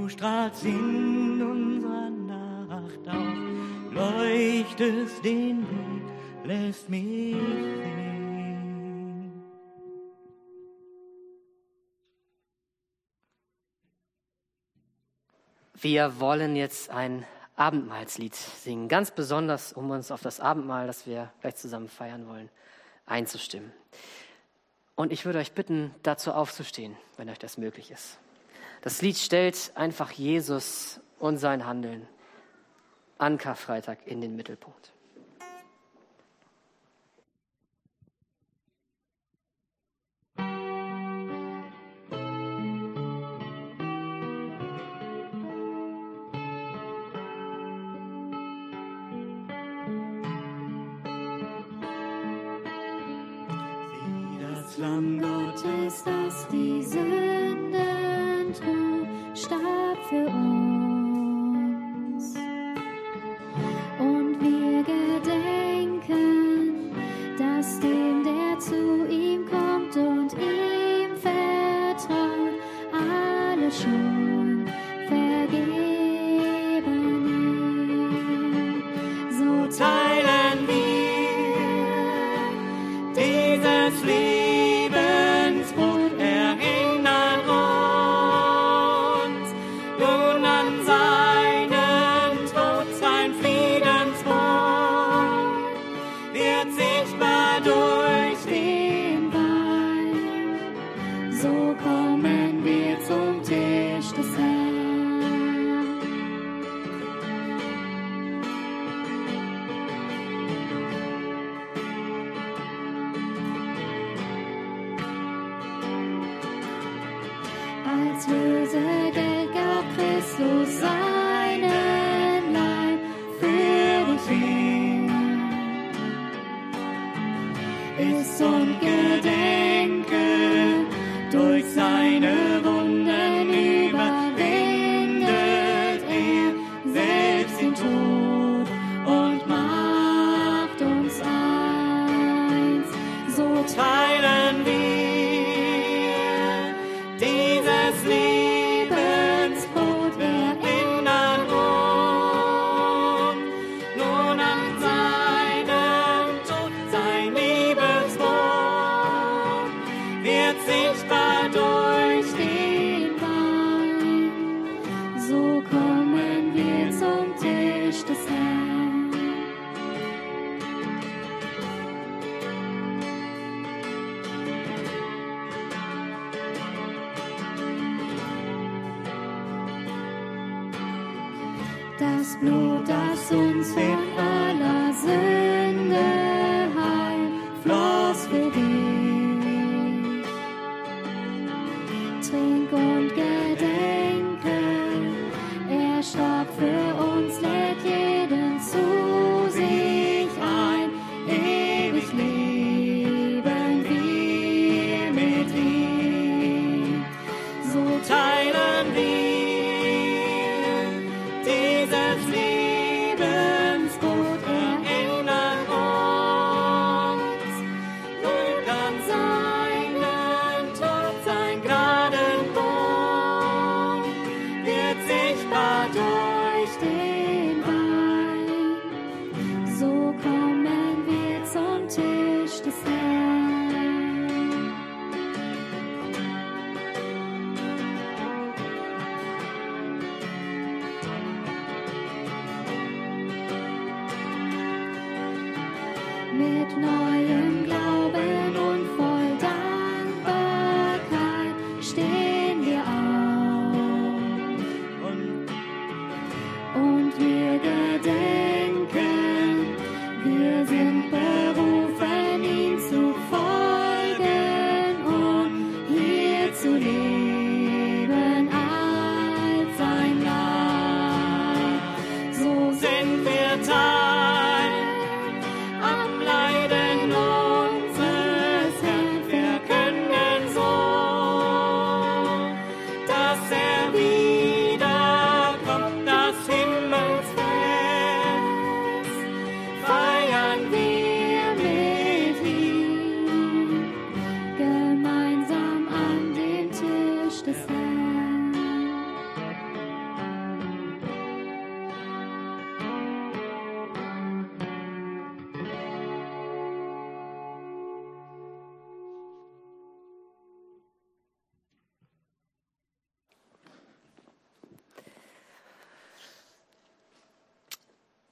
Du strahlst in unserer Nacht auf, leuchtest den Weg, lässt mich sehen. Wir wollen jetzt ein Abendmahlslied singen, ganz besonders, um uns auf das Abendmahl, das wir gleich zusammen feiern wollen, einzustimmen. Und ich würde euch bitten, dazu aufzustehen, wenn euch das möglich ist. Das Lied stellt einfach Jesus und sein Handeln an Karfreitag in den Mittelpunkt. Lamm Gottes, das die Sünden trug, starb für uns. Und wir gedenken, dass dem, der zu ihm kommt und ihm vertraut, alle schon vergeben ist. So teilen wir dieses Lied. Als Lösegeld gab Christus seinen Leib für dich hin. Iss und gedenke, durch seine Wunden überwindet er selbst den Tod und macht uns eins. So teilen wir dieses Lebensbrot, erinnern uns nun an seinen Tod, sein Lebensbrot wird sichtbar durch den Wein. So kommen wir zum Tisch des Herrn. Das Blut, das uns von aller Sünde heilt, floss für dich. Trink und gedenke, er starb für uns, lädt jeden zu sich ein. Ewig leben wir mit ihm. So Teilen wir dieses Lebensbrot,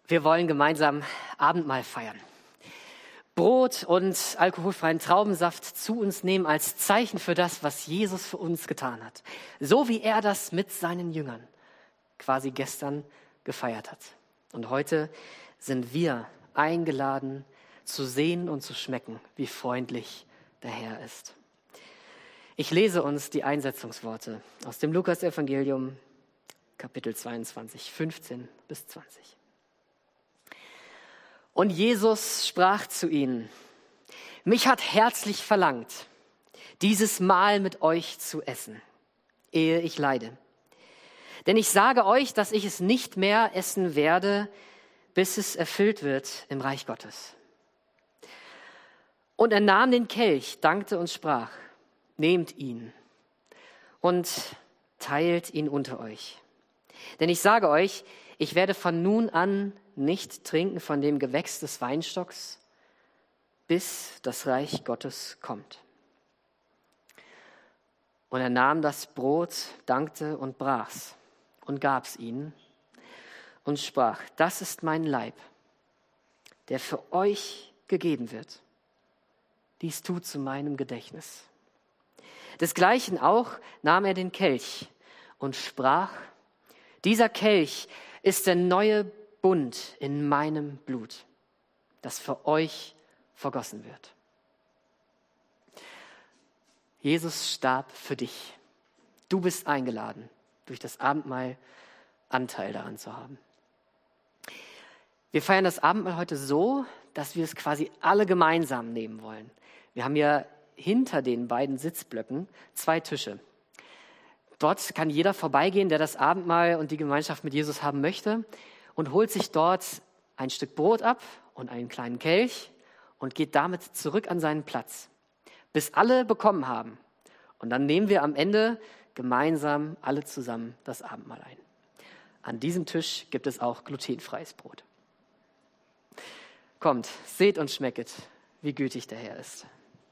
Wir wollen gemeinsam Abendmahl feiern. Brot und alkoholfreien Traubensaft zu uns nehmen als Zeichen für das, was Jesus für uns getan hat. So wie er das mit seinen Jüngern quasi gestern gefeiert hat. Und heute sind wir eingeladen, zu sehen und zu schmecken, wie freundlich der Herr ist. Ich lese uns die Einsetzungsworte aus dem Lukas-Evangelium, Kapitel 22, 15 bis 20. Und Jesus sprach zu ihnen: Mich hat herzlich verlangt, dieses Mahl mit euch zu essen, ehe ich leide. Denn ich sage euch, dass ich es nicht mehr essen werde, bis es erfüllt wird im Reich Gottes. Und er nahm den Kelch, dankte und sprach: Nehmt ihn und teilt ihn unter euch. Denn ich sage euch, ich werde von nun an nicht trinken von dem Gewächs des Weinstocks, bis das Reich Gottes kommt. Und er nahm das Brot, dankte und brach's und gab's ihnen und sprach: Das ist mein Leib, der für euch gegeben wird. Dies tut zu meinem Gedächtnis. Desgleichen auch nahm er den Kelch und sprach: Dieser Kelch ist der neue Bund in meinem Blut, das für euch vergossen wird. Jesus starb für dich. Du bist eingeladen, durch das Abendmahl Anteil daran zu haben. Wir feiern das Abendmahl heute so, dass wir es quasi alle gemeinsam nehmen wollen. Wir haben ja hinter den beiden Sitzblöcken 2 Tische. Dort kann jeder vorbeigehen, der das Abendmahl und die Gemeinschaft mit Jesus haben möchte, und holt sich dort ein Stück Brot ab und einen kleinen Kelch und geht damit zurück an seinen Platz, bis alle bekommen haben. Und dann nehmen wir am Ende gemeinsam alle zusammen das Abendmahl ein. An diesem Tisch gibt es auch glutenfreies Brot. Kommt, seht und schmecket, wie gütig der Herr ist.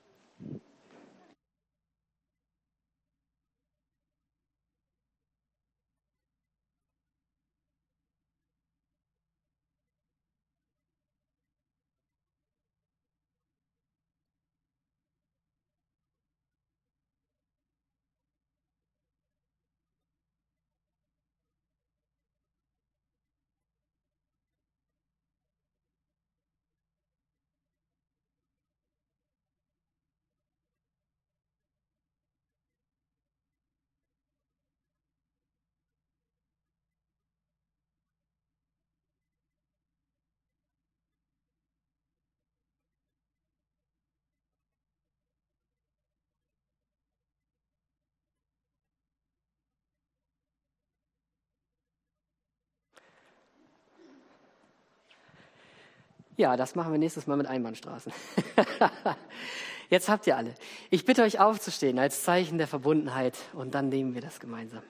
Ja, das machen wir nächstes Mal mit Einbahnstraßen. Jetzt habt ihr alle. Ich bitte euch aufzustehen als Zeichen der Verbundenheit und dann nehmen wir das gemeinsam.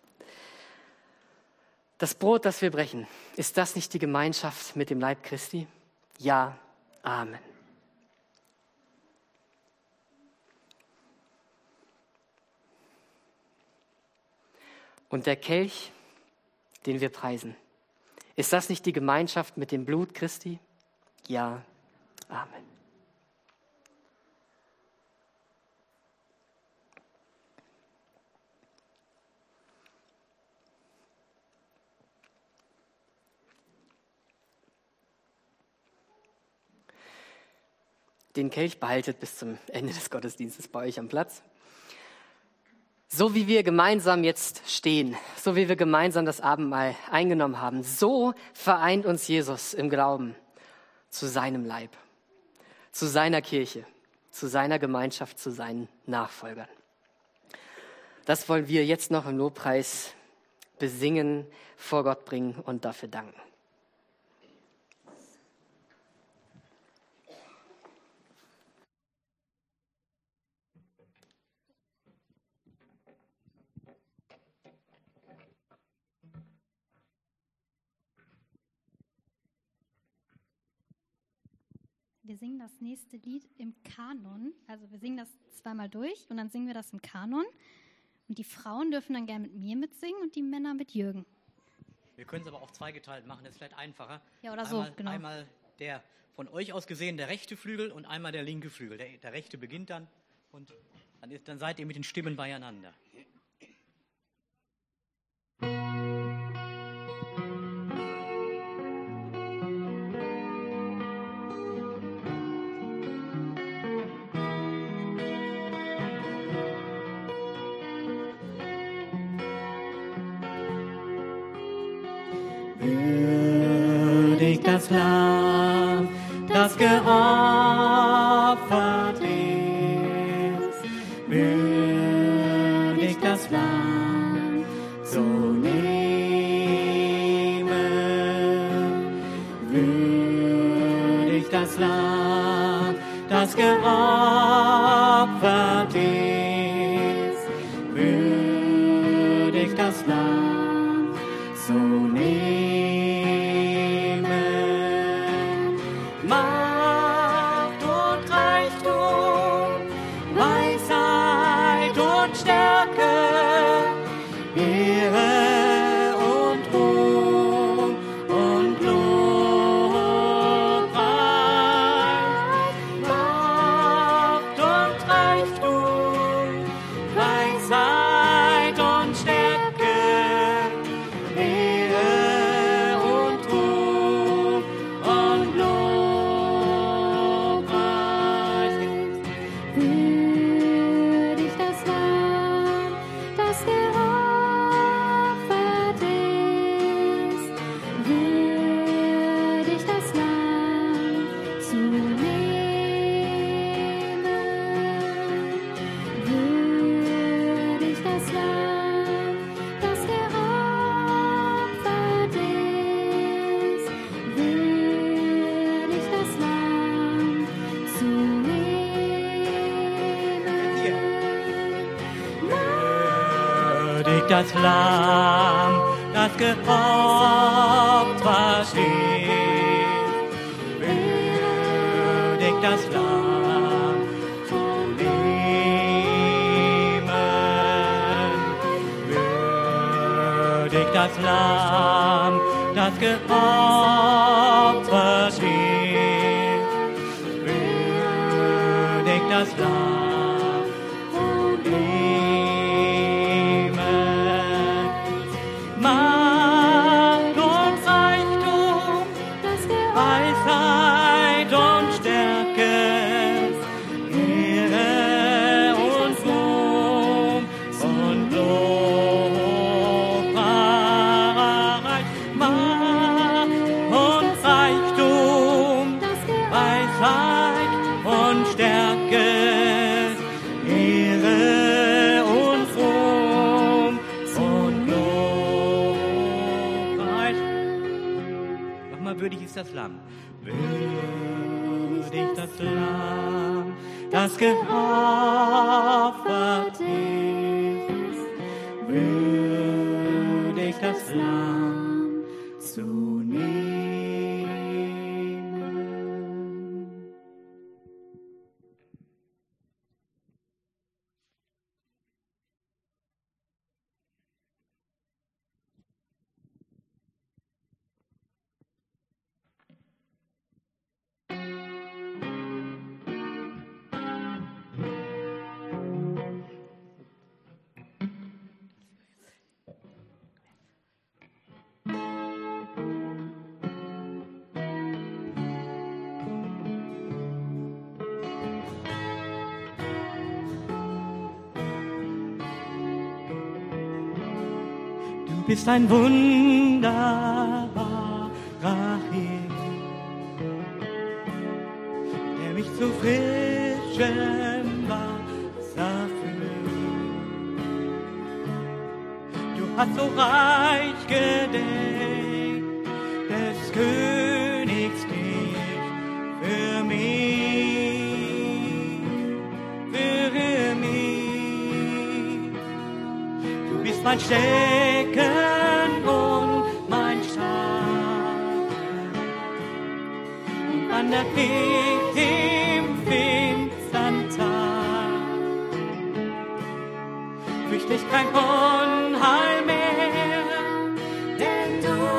Das Brot, das wir brechen, ist das nicht die Gemeinschaft mit dem Leib Christi? Ja, Amen. Und der Kelch, den wir preisen, ist das nicht die Gemeinschaft mit dem Blut Christi? Ja, Amen. Den Kelch behaltet bis zum Ende des Gottesdienstes bei euch am Platz. So wie wir gemeinsam jetzt stehen, so wie wir gemeinsam das Abendmahl eingenommen haben, so vereint uns Jesus im Glauben zu seinem Leib, zu seiner Kirche, zu seiner Gemeinschaft, zu seinen Nachfolgern. Das wollen wir jetzt noch im Lobpreis besingen, vor Gott bringen und dafür danken. Wir singen das nächste Lied im Kanon. Also wir singen das zweimal durch und dann singen wir das im Kanon. Und die Frauen dürfen dann gerne mit mir mitsingen und die Männer mit Jürgen. Wir können es aber auch zweigeteilt machen, das ist vielleicht einfacher. Ja, oder so, genau. Einmal der von euch aus gesehen der rechte Flügel und einmal der linke Flügel. Der rechte beginnt dann und dann seid ihr mit den Stimmen beieinander. Würdig das Lamm, das geopfert ist, würdig das Lamm zu nehmen, würdig das Lamm, das geopfert ist, würdig das Lamm zu nehmen. Macht und Reichtum, Weisheit und Stärke, Ehre und Ruhm und Lobpreis. Macht und Reichtum, Weisheit und Stärke, Ehre und Ruhm und Lobpreis. Würdig das Lamm, das geopfert ist, würdig das Lamm zu nehmen, würdig das Lamm, das geopfert ist, würdig das Lamm zu Würdig das Lamm, das geopfert ist, würdig das Lamm zu nehmen, würdig das Lamm, das geopfert ist, würdig das Lamm zu nehmen. Macht und Reichtum, Weisheit und Stärke, Ehre und Ruhm und Lobpreis. Macht und Reichtum, Weisheit und Stärke, Ehre und Ruhm und Lobpreis. Nochmal, würdig ist das Lamm. Würdig das Lamm, das geopfert ist, würdig das Lamm zu nehmen. Du bist ein wunderbarer Himmel, der mich zu frischem Wasser führt. Du hast so reich gedenkt des Königs Tisch für mich, für mich. Du bist mein Stecken und mein Stab, und wandert mich im finstern Tag. Fürcht ich kein Unheil mehr, denn du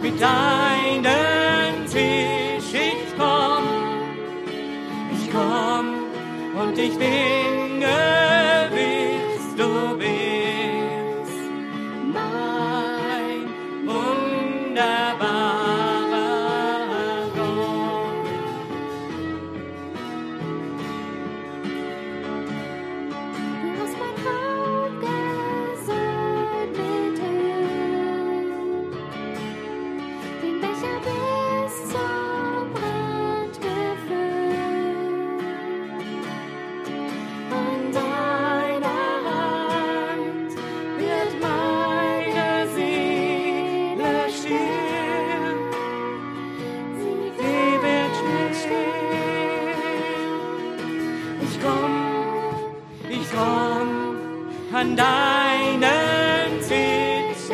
mit deinem Tisch. Ich komm und ich bin gewiss, du bist mein wunderbarer Gott. Du hast mein Haupt gesäumt mit Öl, den Becher bis zum Rand gefüllt. An deiner Hand wird meine Seele still. Sie wird still. Ich komm an deinen Tisch.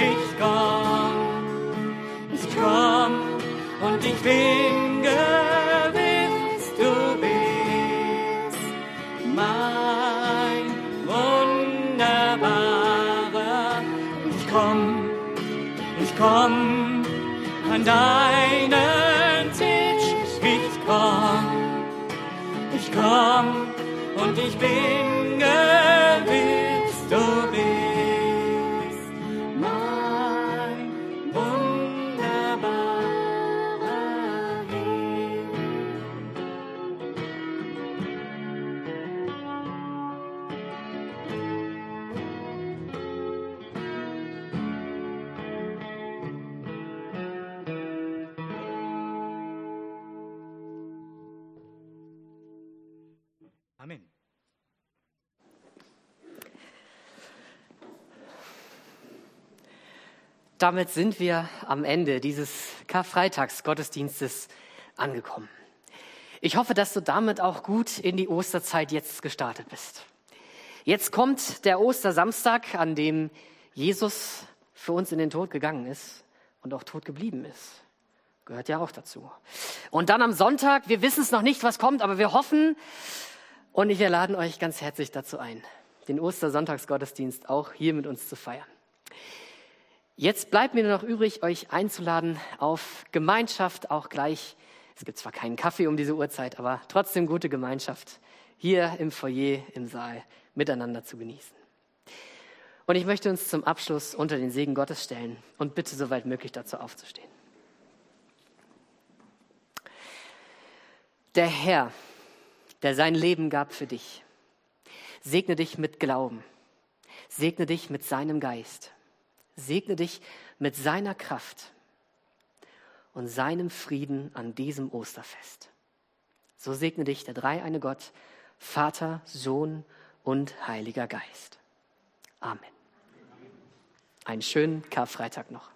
Ich komm und ich bin gewiss, du bist mein wunderbarer. Ich komm an deinen Tisch. Ich komm und ich bin gewiss, du bist mein wunderbarer Herr. Amen. Damit sind wir am Ende dieses Karfreitagsgottesdienstes angekommen. Ich hoffe, dass du damit auch gut in die Osterzeit jetzt gestartet bist. Jetzt kommt der Ostersamstag, an dem Jesus für uns in den Tod gegangen ist und auch tot geblieben ist. Gehört ja auch dazu. Und dann am Sonntag, wir wissen es noch nicht, was kommt, aber wir hoffen und wir laden euch ganz herzlich dazu ein, den Ostersonntagsgottesdienst auch hier mit uns zu feiern. Jetzt bleibt mir nur noch übrig, euch einzuladen auf Gemeinschaft, auch gleich. Es gibt zwar keinen Kaffee um diese Uhrzeit, aber trotzdem gute Gemeinschaft hier im Foyer, im Saal, miteinander zu genießen. Und ich möchte uns zum Abschluss unter den Segen Gottes stellen und bitte soweit möglich dazu aufzustehen. Der Herr, der sein Leben gab für dich, segne dich mit Glauben, segne dich mit seinem Geist. Segne dich mit seiner Kraft und seinem Frieden an diesem Osterfest. So segne dich der dreieine Gott, Vater, Sohn und Heiliger Geist. Amen. Einen schönen Karfreitag noch.